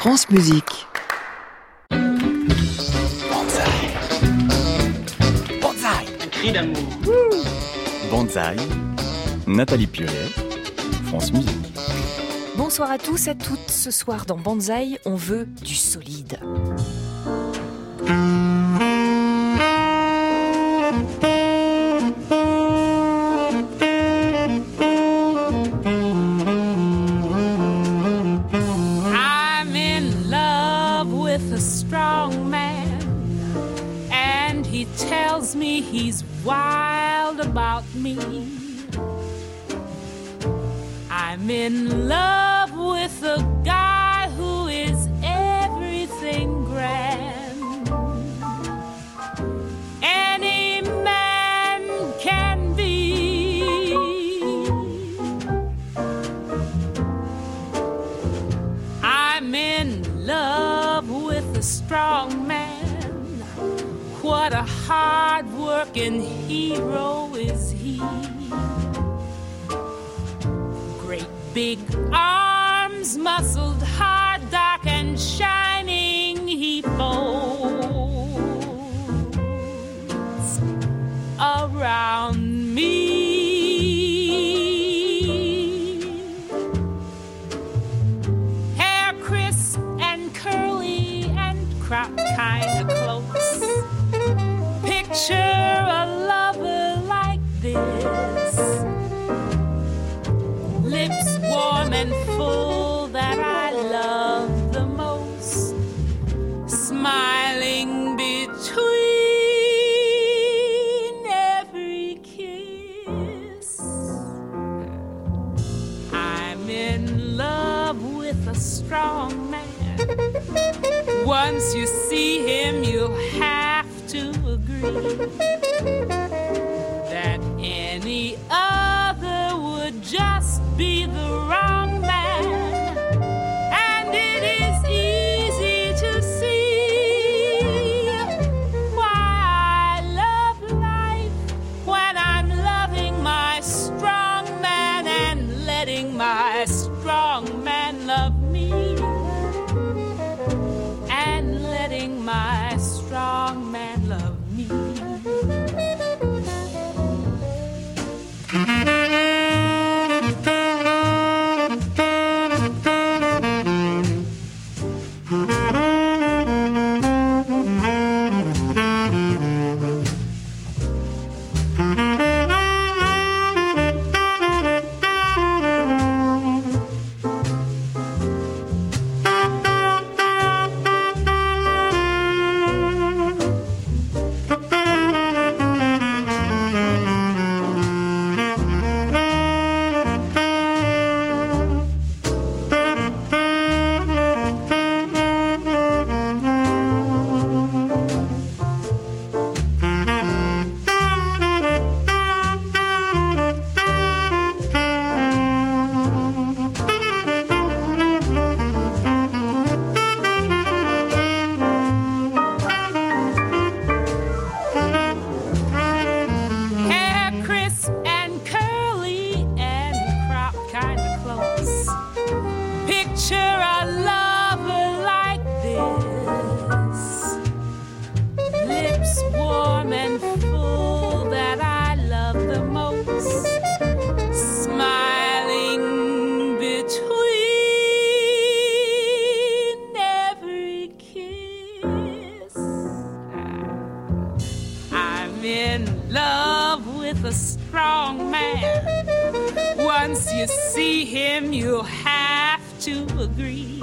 France Musique. Banzai. Banzai. Un cri d'amour. Banzai. Nathalie Piolet, France Musique. Bonsoir à tous, à toutes. Ce soir dans Banzai, on veut du solide. I'm in love with a strong man, and he tells me he's wild about me. I'm in love with a guy who is everything grand any man can be. I'm in love with a strong man. What a hard-working hero is he. Great big arms, muscled, hard, dark, and shining, he folds around me. Hair crisp and curly and cropped kind of close. Picture a lover like this. Lips warm and full that I love the most, smiling between every kiss. I'm in love with a strong man. Once you see him, you'll have to agree that any other would just be the wrong man. And it is easy to see why I love life when I'm loving my strong man and letting my strong man love me, and letting my strong man love me. Once you see him, you'll have to agree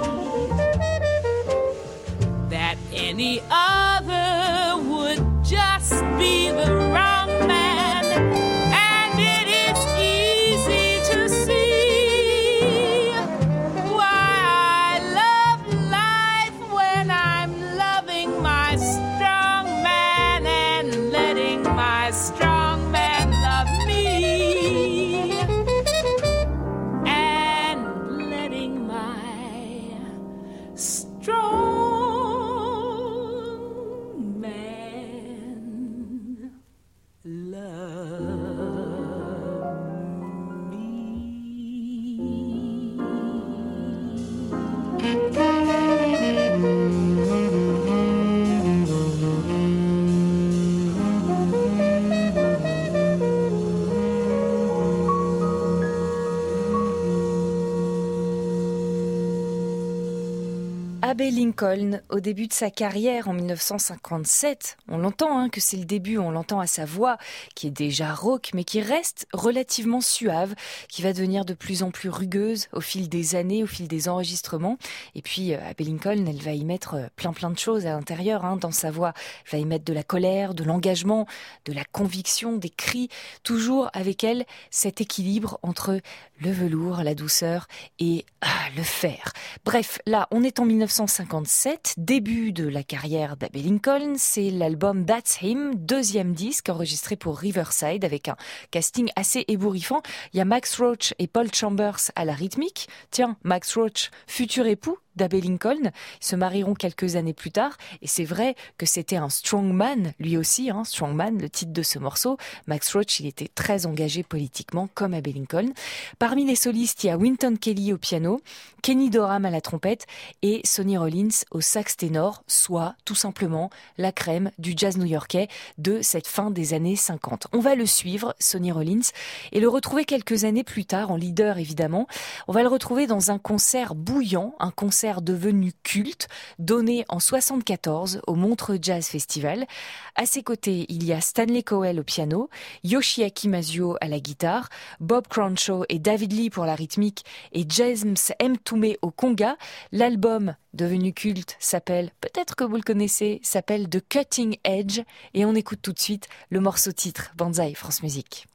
that any other would just be the wrong man. And it is easy to see why I love life when I'm loving my strong man and letting my strong man love me. Abbey Lincoln, au début de sa carrière en 1957, on l'entend que c'est le début, on l'entend à sa voix qui est déjà rauque mais qui reste relativement suave, qui va devenir de plus en plus rugueuse au fil des années, au fil des enregistrements. Et puis Abbey Lincoln, elle va y mettre plein de choses à l'intérieur dans sa voix. Elle va y mettre de la colère, de l'engagement, de la conviction, des cris, toujours avec elle cet équilibre entre le velours, la douceur et le fer. Bref, là on est en 1957, début de la carrière d'Abbey Lincoln, c'est l'album That's Him, deuxième disque enregistré pour Riverside avec un casting assez ébouriffant. Il y a Max Roach et Paul Chambers à la rythmique. Tiens, Max Roach, futur époux d'Abbey Lincoln, ils se marieront quelques années plus tard et c'est vrai que c'était un strongman, lui aussi, strongman, le titre de ce morceau. Max Roach, il était très engagé politiquement comme Abbey Lincoln. Parmi les solistes, il y a Wynton Kelly au piano, Kenny Dorham à la trompette et Sonny Rollins au sax ténor, soit tout simplement la crème du jazz new-yorkais de cette fin des années 50. On va le suivre, Sonny Rollins, et le retrouver quelques années plus tard, en leader évidemment. On va le retrouver dans un concert bouillant, un concert devenu culte, donné en 74 au Montreux Jazz Festival. À ses côtés, il y a Stanley Cowell au piano, Yoshiaki Mazio à la guitare, Bob Crenshaw et David Lee pour la rythmique et James M. Toomey au conga. L'album devenu culte s'appelle, peut-être que vous le connaissez, s'appelle The Cutting Edge et on écoute tout de suite le morceau titre Banzai France Musique.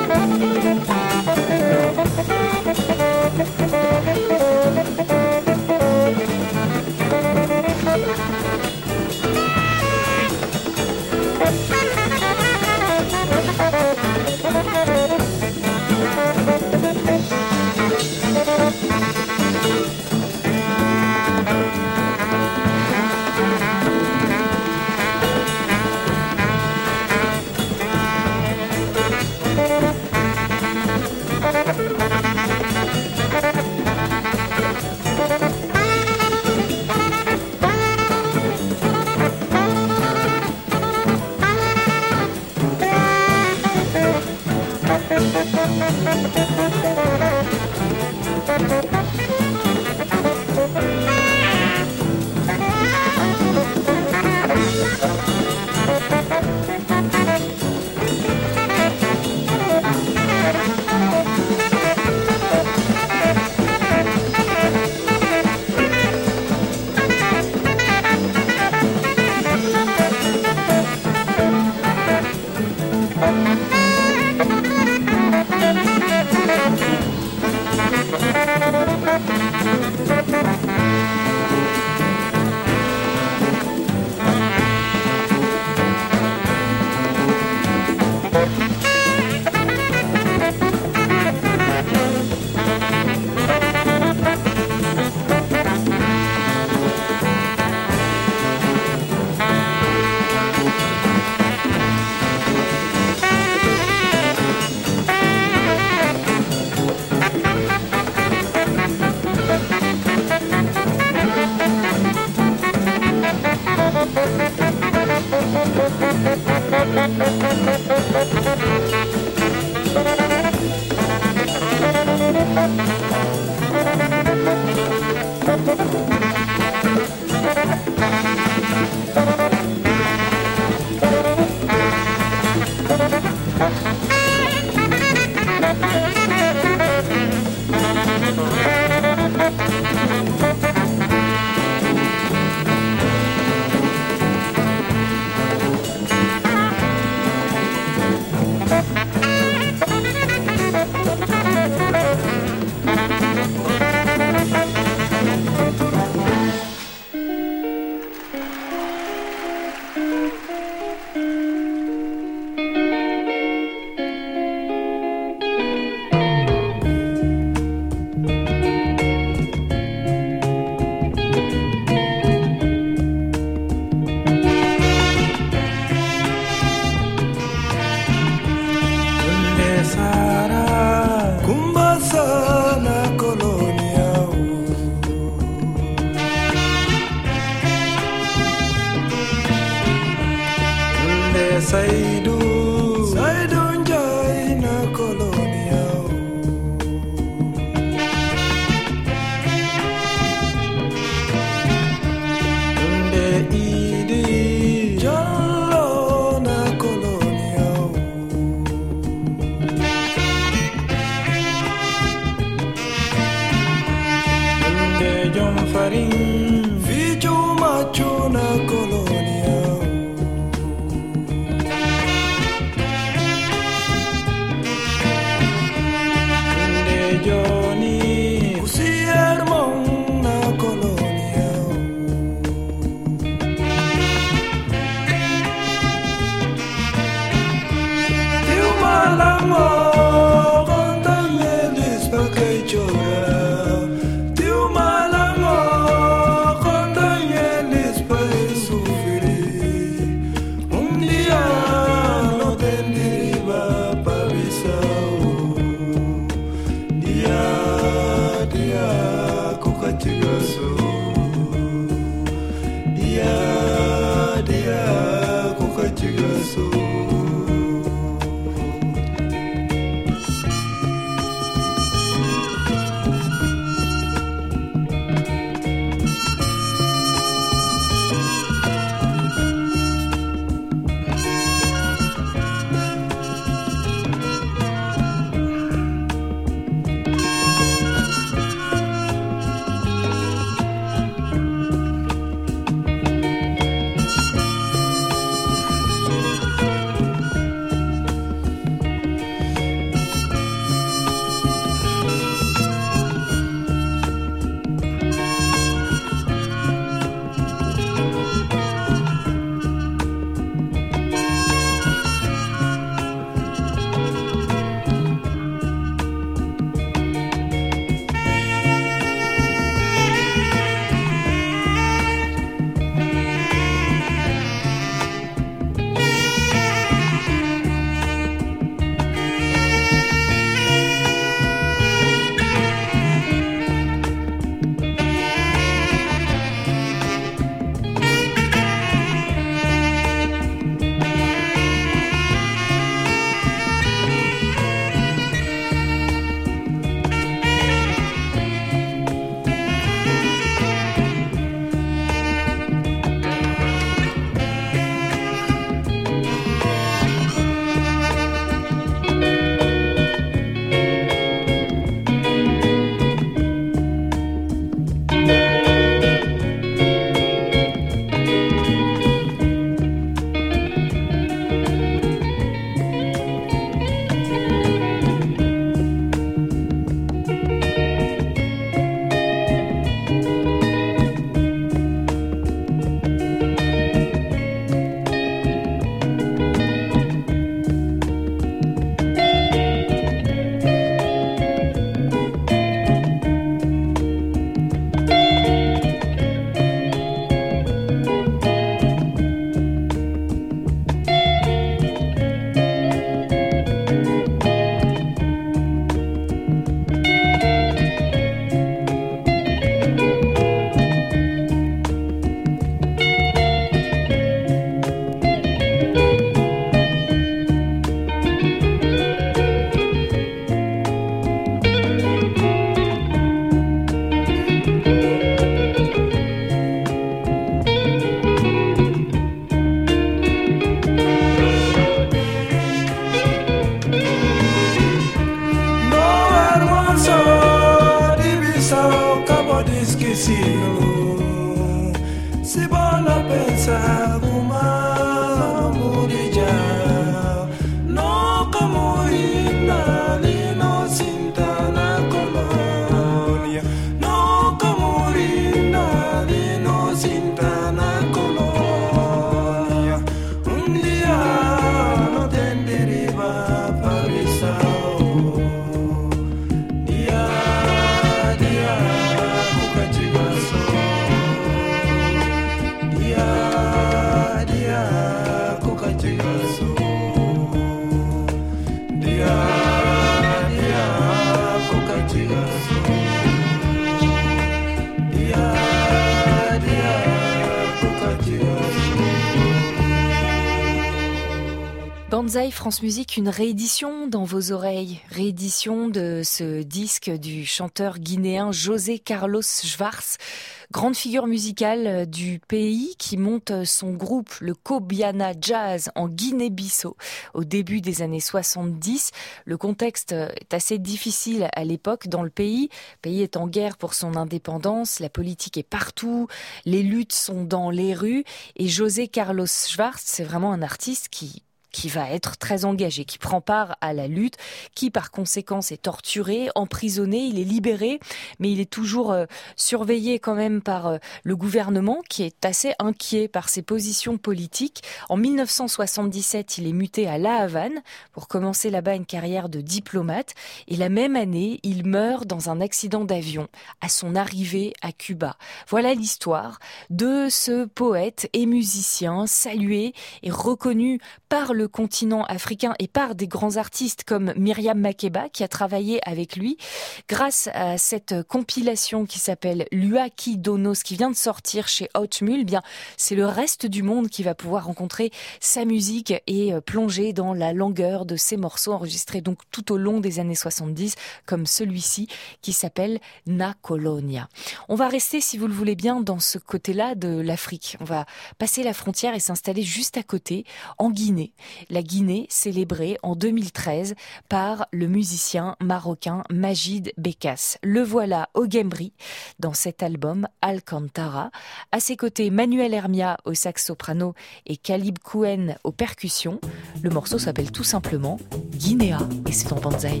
Banzai France Musique, une réédition dans vos oreilles, réédition de ce disque du chanteur guinéen José Carlos Schwartz, grande figure musicale du pays qui monte son groupe, le Kobiana Jazz, en Guinée-Bissau au début des années 70. Le contexte est assez difficile à l'époque dans le pays. Le pays est en guerre pour son indépendance, la politique est partout, les luttes sont dans les rues et José Carlos Schwartz, c'est vraiment un artiste qui va être très engagé, qui prend part à la lutte, qui par conséquent est torturé, emprisonné, il est libéré, mais il est toujours surveillé quand même par le gouvernement qui est assez inquiet par ses positions politiques. En 1977, il est muté à La Havane pour commencer là-bas une carrière de diplomate et la même année, il meurt dans un accident d'avion à son arrivée à Cuba. Voilà l'histoire de ce poète et musicien salué et reconnu par le continent africain et par des grands artistes comme Myriam Makeba qui a travaillé avec lui grâce à cette compilation qui s'appelle Luaki Donos qui vient de sortir chez Outmule. Bien, c'est le reste du monde qui va pouvoir rencontrer sa musique et plonger dans la langueur de ses morceaux enregistrés donc tout au long des années 70 comme celui-ci qui s'appelle Na Colonia. On va rester, si vous le voulez bien, dans ce côté-là de l'Afrique. On va passer la frontière et s'installer juste à côté, en Guinée. La Guinée célébrée en 2013 par le musicien marocain Majid Bekas. Le voilà au Gembri dans cet album Alcantara. À ses côtés, Manuel Hermia au sax soprano et Kalib Kouen aux percussions. Le morceau s'appelle tout simplement Guinea et c'est dans Banzai.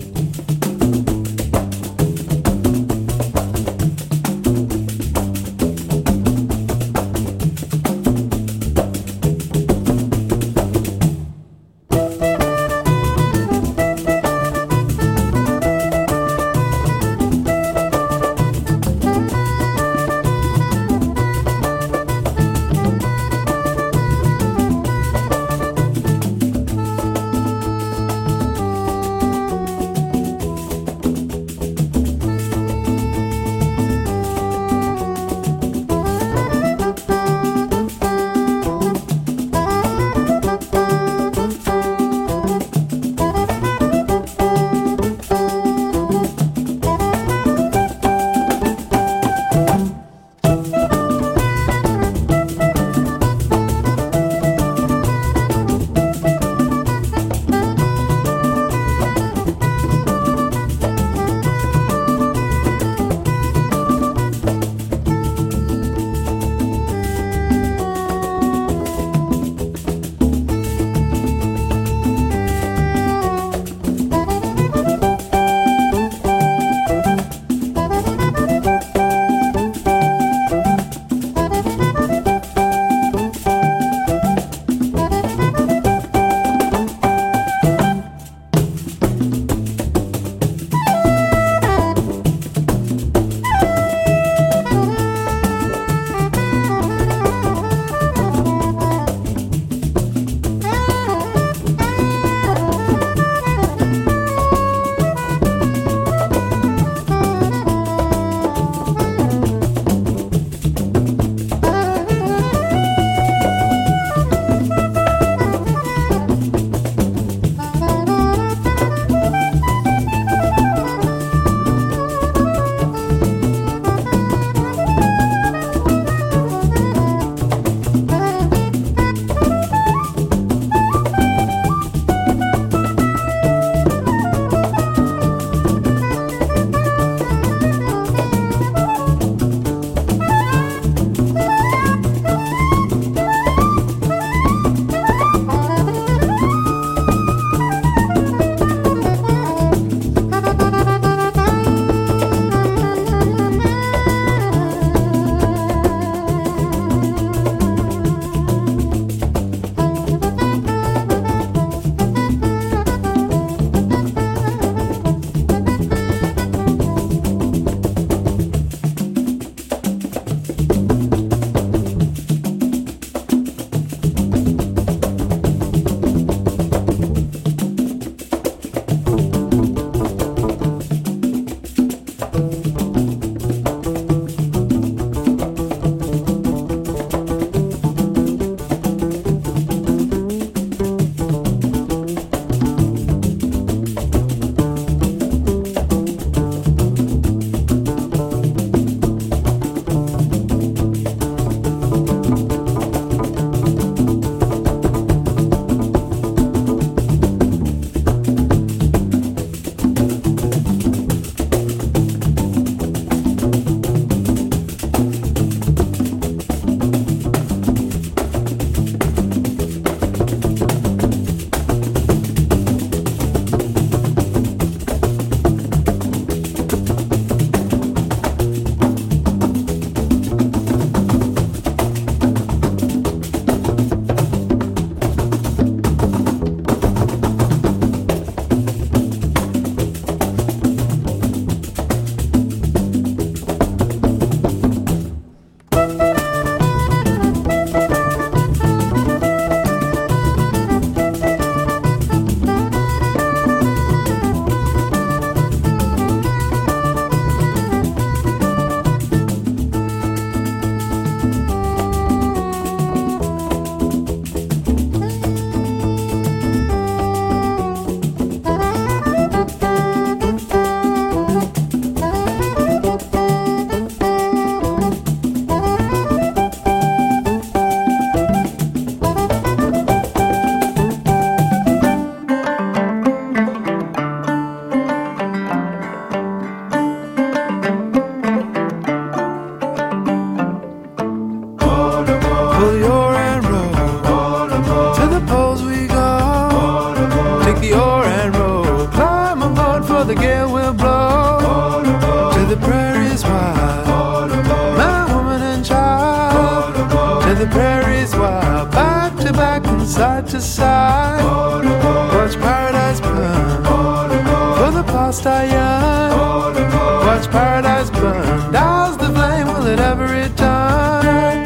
back and side to side. Watch paradise burn. For the past I yearn. Watch paradise burn. Douse the flame, will it ever return?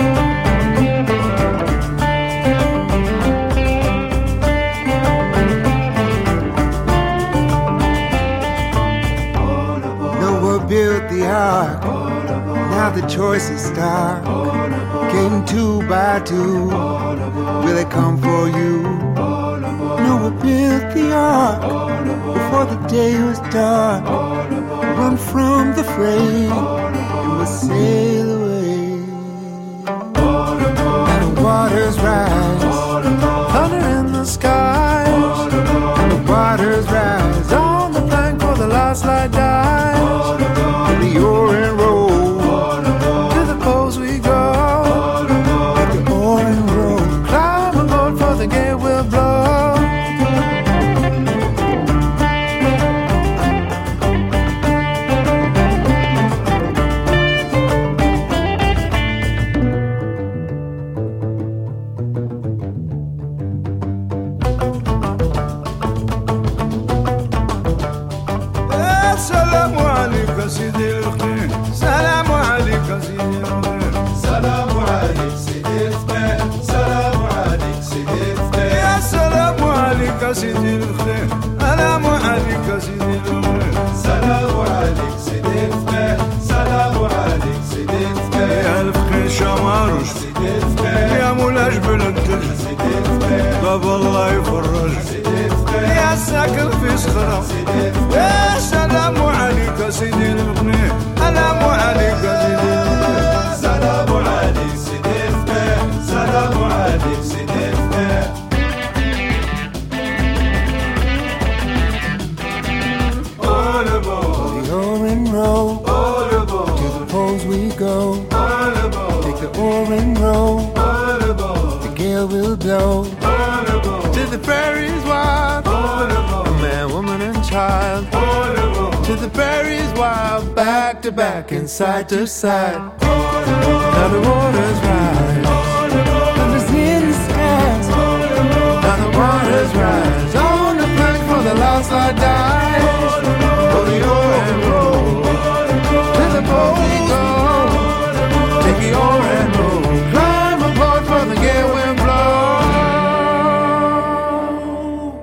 Noah built the ark. Now the choice is stark. Came 2 by 2. Will it come for you? Noah built the ark before the day was dark. Run from the fray and we'll sail away. And the waters rise, thunder in the skies. And the waters rise on the plank for the last light dies. In the Orient Road, to the poles we go. In the Orient Road, climb aboard for the gale will blow. سيدي الخير سلام عليك سيدي الخير سلام عليك سيدي الخير سلام عليك سيدي الخير يا الفخير شمارش سيدي الخير يا مولا جبل الدج سيدي الخير باب الله يفرج سيدي الخير يا ساكن في صخرة سيدي الخير يا سلام عليك سيدي الخير سلام عليك سيدي الخير سلام عليك سيدي الخير سلام عليك سيدي الخير Row. To the poles we go. Take the oaring row. The gale will blow. To the prairies wild. Man, woman and child. To the prairies wild. Back to back and side to side. Now the waters rise. Thunder's in the skies. Now the waters rise. On the plank for the last light dies. For the Orient Road. We go, take the Orient Road, climb aboard for the gale will blow.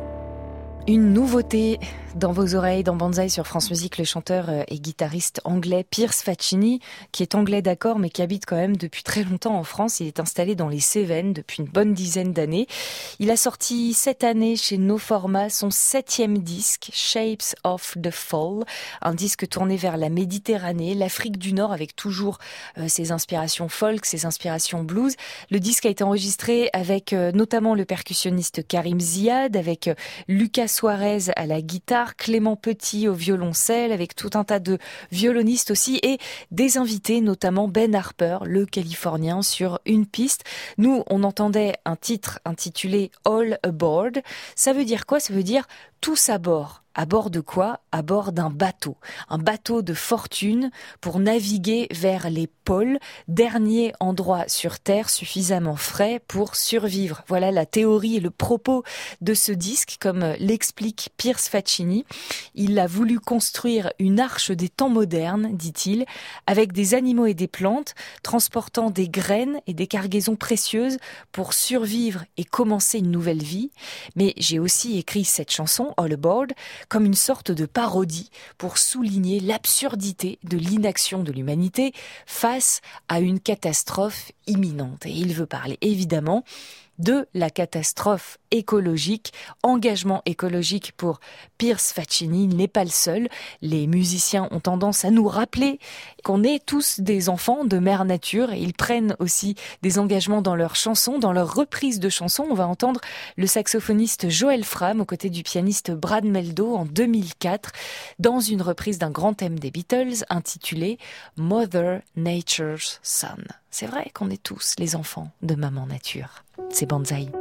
Une nouveauté dans vos oreilles, dans Banzai sur France Musique, le chanteur et guitariste anglais Piers Faccini, qui est anglais d'accord, mais qui habite quand même depuis très longtemps en France. Il est installé dans les Cévennes depuis une bonne dizaine d'années. Il a sorti cette année chez No Format son 7e disque, Shapes of the Fall, un disque tourné vers la Méditerranée, l'Afrique du Nord, avec toujours ses inspirations folk, ses inspirations blues. Le disque a été enregistré avec notamment le percussionniste Karim Ziad, avec Lucas Suarez à la guitare, Clément Petit au violoncelle, avec tout un tas de violonistes aussi et des invités, notamment Ben Harper, le Californien, sur une piste. Nous, on entendait un titre intitulé All Aboard. Ça veut dire quoi? Ça veut dire tous à bord. À bord de quoi? À bord d'un bateau. Un bateau de fortune pour naviguer vers les pôles, dernier endroit sur Terre suffisamment frais pour survivre. Voilà la théorie et le propos de ce disque, comme l'explique Piers Faccini. Il a voulu construire une arche des temps modernes, dit-il, avec des animaux et des plantes, transportant des graines et des cargaisons précieuses pour survivre et commencer une nouvelle vie. Mais j'ai aussi écrit cette chanson, All Aboard, comme une sorte de parodie pour souligner l'absurdité de l'inaction de l'humanité face à une catastrophe imminente. Et il veut parler évidemment de la catastrophe écologique, engagement écologique pour Piers Faccini. Il n'est pas le seul. Les musiciens ont tendance à nous rappeler qu'on est tous des enfants de Mère Nature et ils prennent aussi des engagements dans leurs chansons, dans leurs reprises de chansons. On va entendre le saxophoniste Joël Fram aux côtés du pianiste Brad Meldo en 2004 dans une reprise d'un grand thème des Beatles intitulé Mother Nature's Son. C'est vrai qu'on est tous les enfants de Maman Nature. C'est Banzai.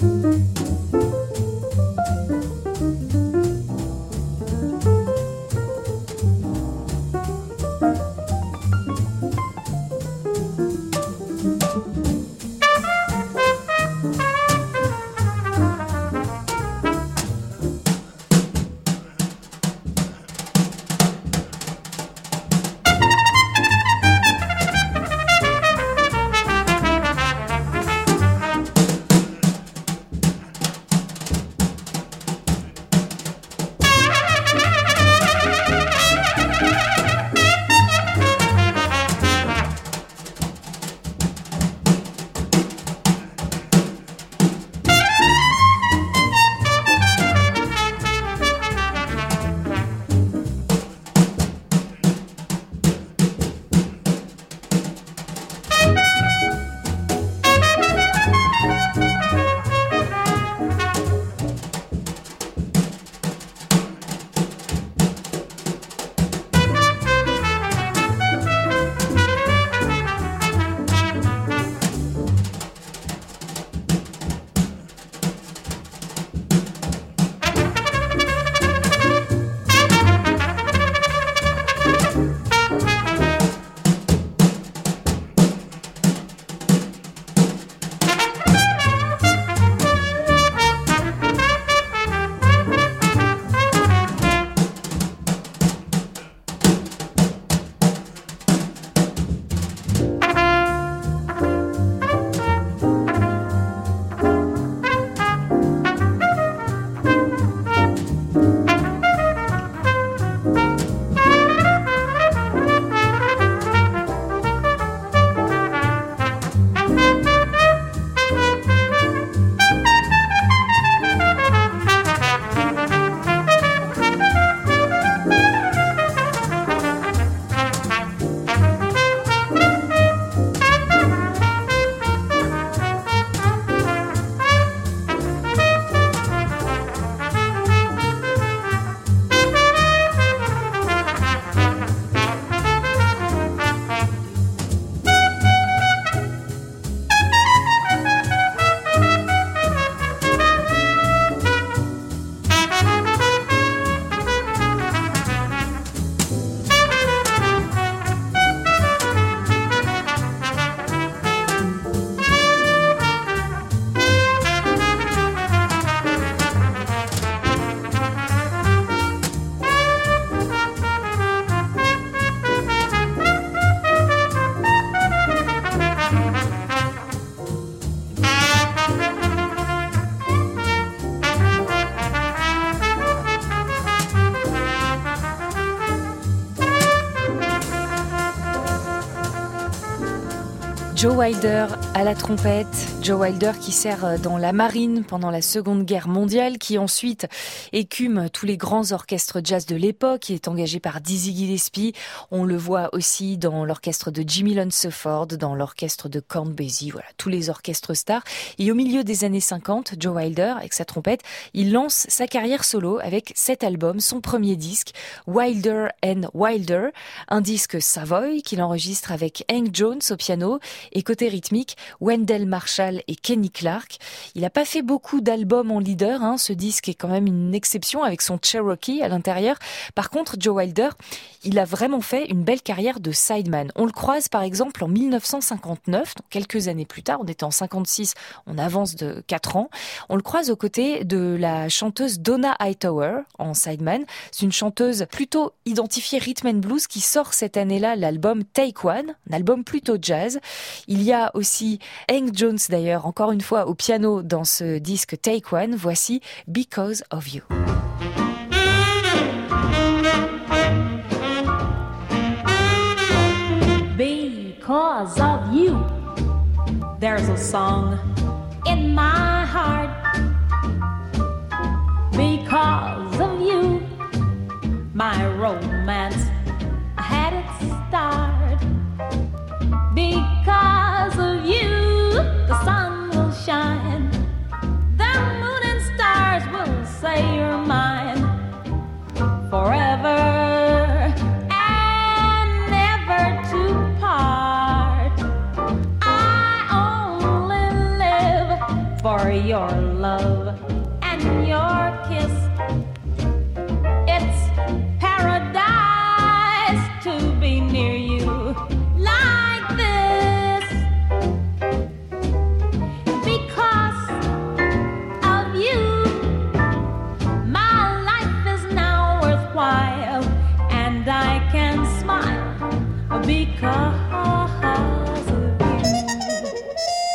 Joe Wilder à la trompette, Joe Wilder qui sert dans la marine pendant la Seconde Guerre mondiale, qui ensuite écume tous les grands orchestres jazz de l'époque, il est engagé par Dizzy Gillespie, on le voit aussi dans l'orchestre de Jimmy Lunceford, dans l'orchestre de Count Basie, voilà, tous les orchestres stars. Et au milieu des années 50, Joe Wilder, avec sa trompette, il lance sa carrière solo avec 7 albums, son premier disque, Wilder and Wilder, un disque Savoy qu'il enregistre avec Hank Jones au piano, et côté rythmique, Wendell Marshall et Kenny Clarke. Il n'a pas fait beaucoup d'albums en leader, ce disque est quand même une exception avec son Cherokee à l'intérieur. Par contre, Joe Wilder, il a vraiment fait une belle carrière de sideman. On le croise par exemple en 1959, donc quelques années plus tard, on était en 56, on avance de 4 ans. On le croise aux côtés de la chanteuse Donna Hightower en sideman. C'est une chanteuse plutôt identifiée rhythm and blues qui sort cette année-là l'album Take One, un album plutôt jazz. Il y a aussi Hank Jones d'ailleurs, encore une fois au piano dans ce disque Take One. Voici Because of You. Because of you, there's a song in my heart. Because of you, my romance had its start. Because of you, the sun will shine, the moon and stars will say you're mine forever and never to part. I only live for you. your love and your kiss. It's paradise to be near you like this. Because of you, my life is now worthwhile, and I can smile because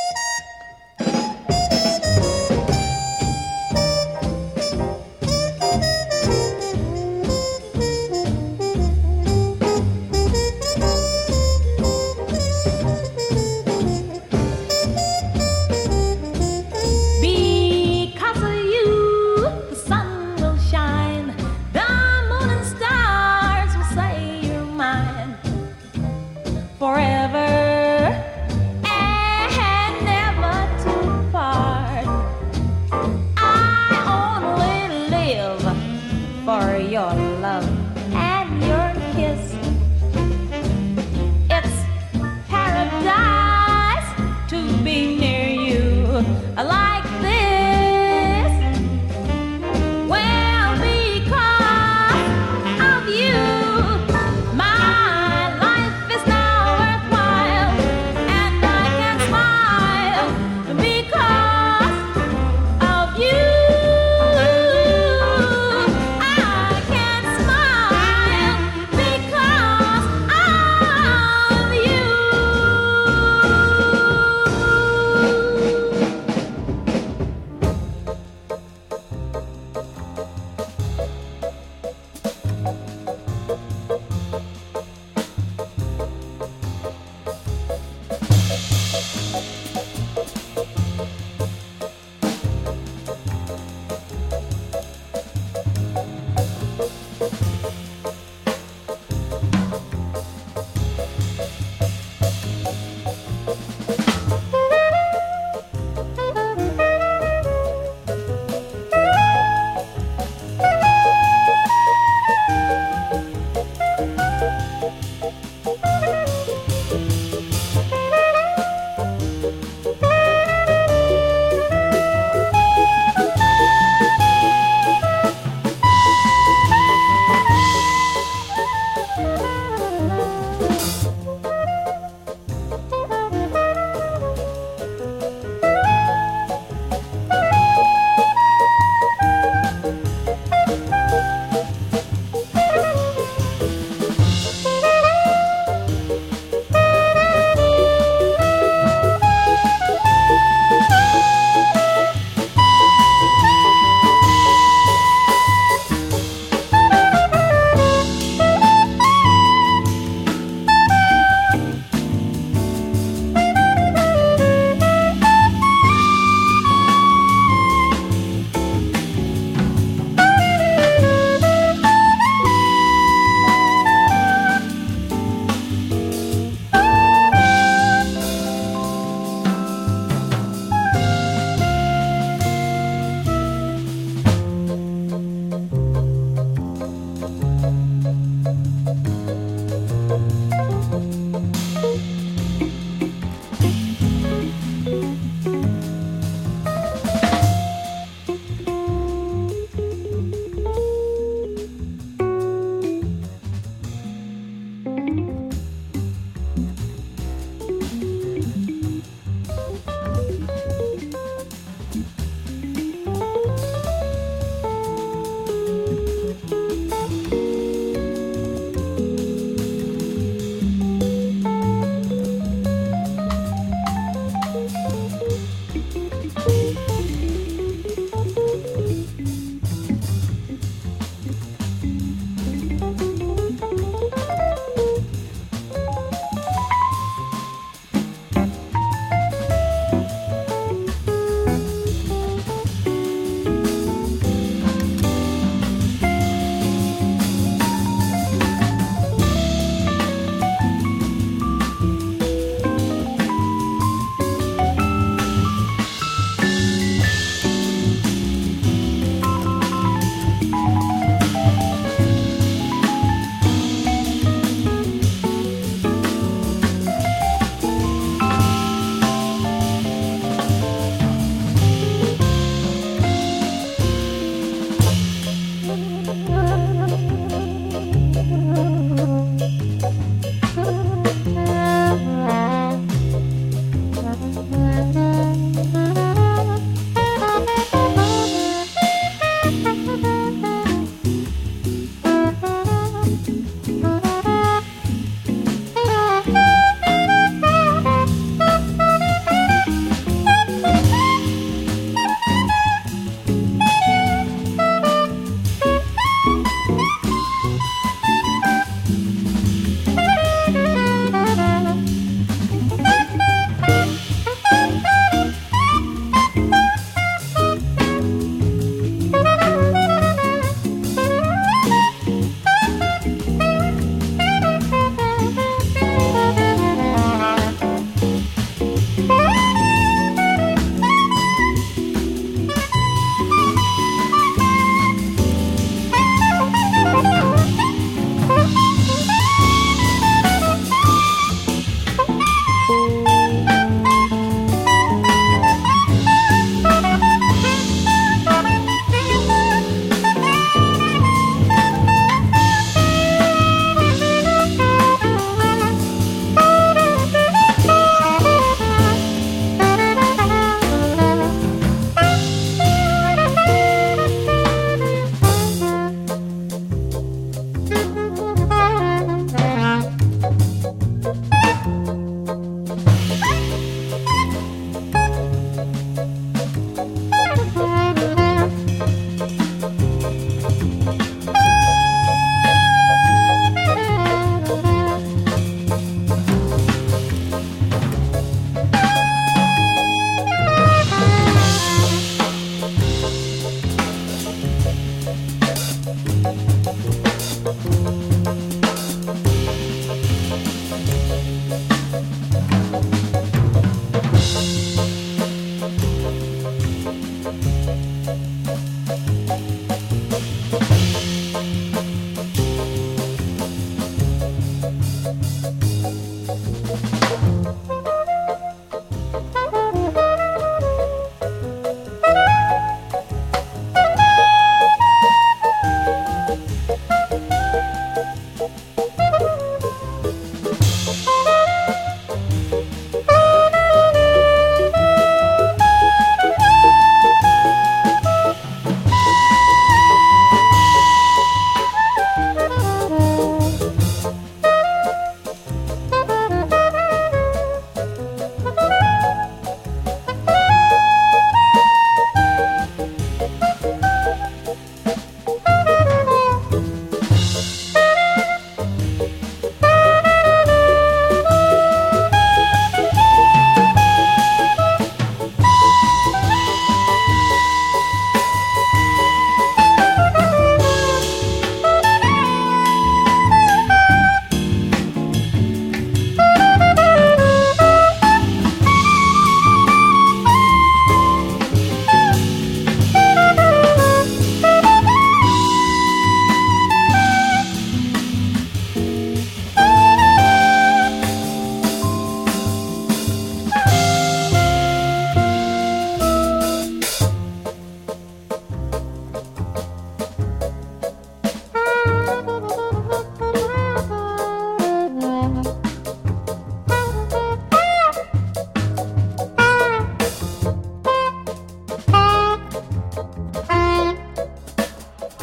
of you.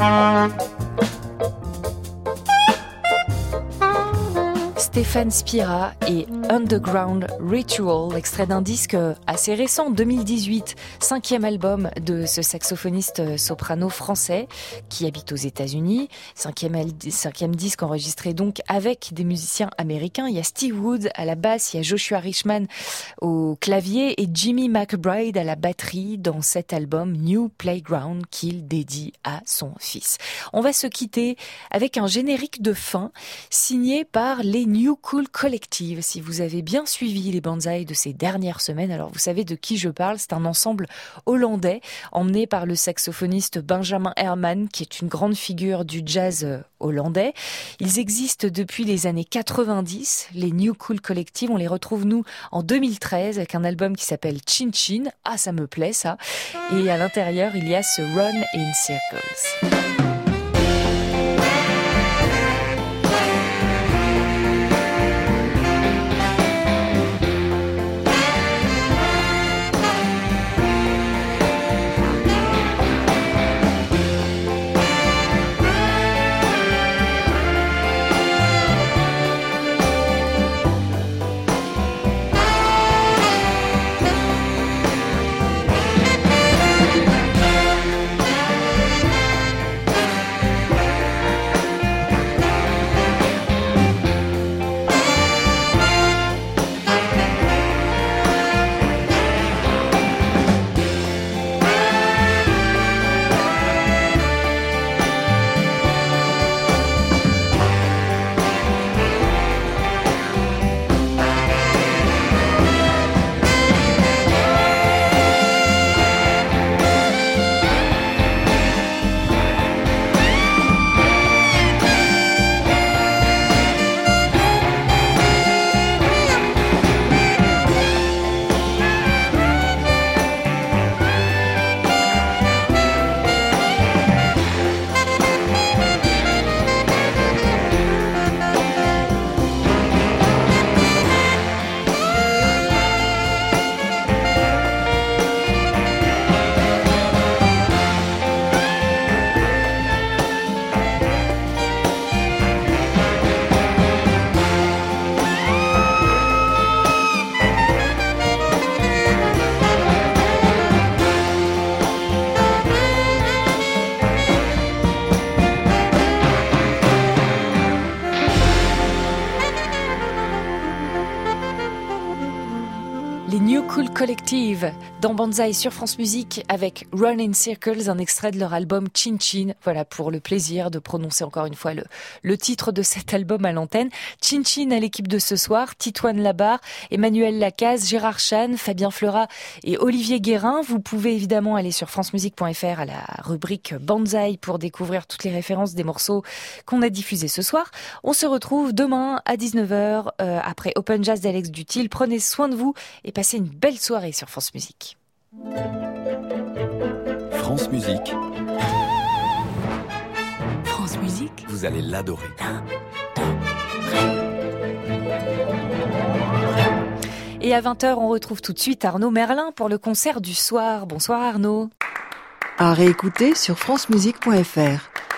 Stéphane Spira et Underground Ritual, extrait d'un disque assez récent, 2018, 5e album de ce saxophoniste soprano français qui habite aux États-Unis. 5e disque enregistré donc avec des musiciens américains. Il y a Steve Woods à la basse, il y a Joshua Richman au clavier et Jimmy McBride à la batterie dans cet album New Playground qu'il dédie à son fils. On va se quitter avec un générique de fin signé par les New Cool Collective. Si vous avez bien suivi les Banzai de ces dernières semaines, alors vous savez de qui je parle. C'est un ensemble hollandais emmené par le saxophoniste Benjamin Herman, qui est une grande figure du jazz hollandais. Ils existent depuis les années 90, les New Cool Collective. On les retrouve, nous, en 2013 avec un album qui s'appelle Chin Chin. Ah, ça me plaît, ça. Et à l'intérieur, il y a ce Run in Circles. Collective dans Banzai sur France Musique avec Run in Circles, un extrait de leur album Chin Chin. Voilà, pour le plaisir de prononcer encore une fois le titre de cet album à l'antenne. Chin Chin à l'équipe de ce soir, Titoine Labarre, Emmanuel Lacaze, Gérard Chan, Fabien Fleurat et Olivier Guérin. Vous pouvez évidemment aller sur francemusique.fr à la rubrique Banzai pour découvrir toutes les références des morceaux qu'on a diffusés ce soir. On se retrouve demain à 19h après Open Jazz d'Alex Dutil. Prenez soin de vous et passez une belle soirée sur France Musique. France Musique. France Musique. Vous allez l'adorer. Et à 20h, on retrouve tout de suite Arnaud Merlin pour le concert du soir. Bonsoir Arnaud. À réécouter sur francemusique.fr.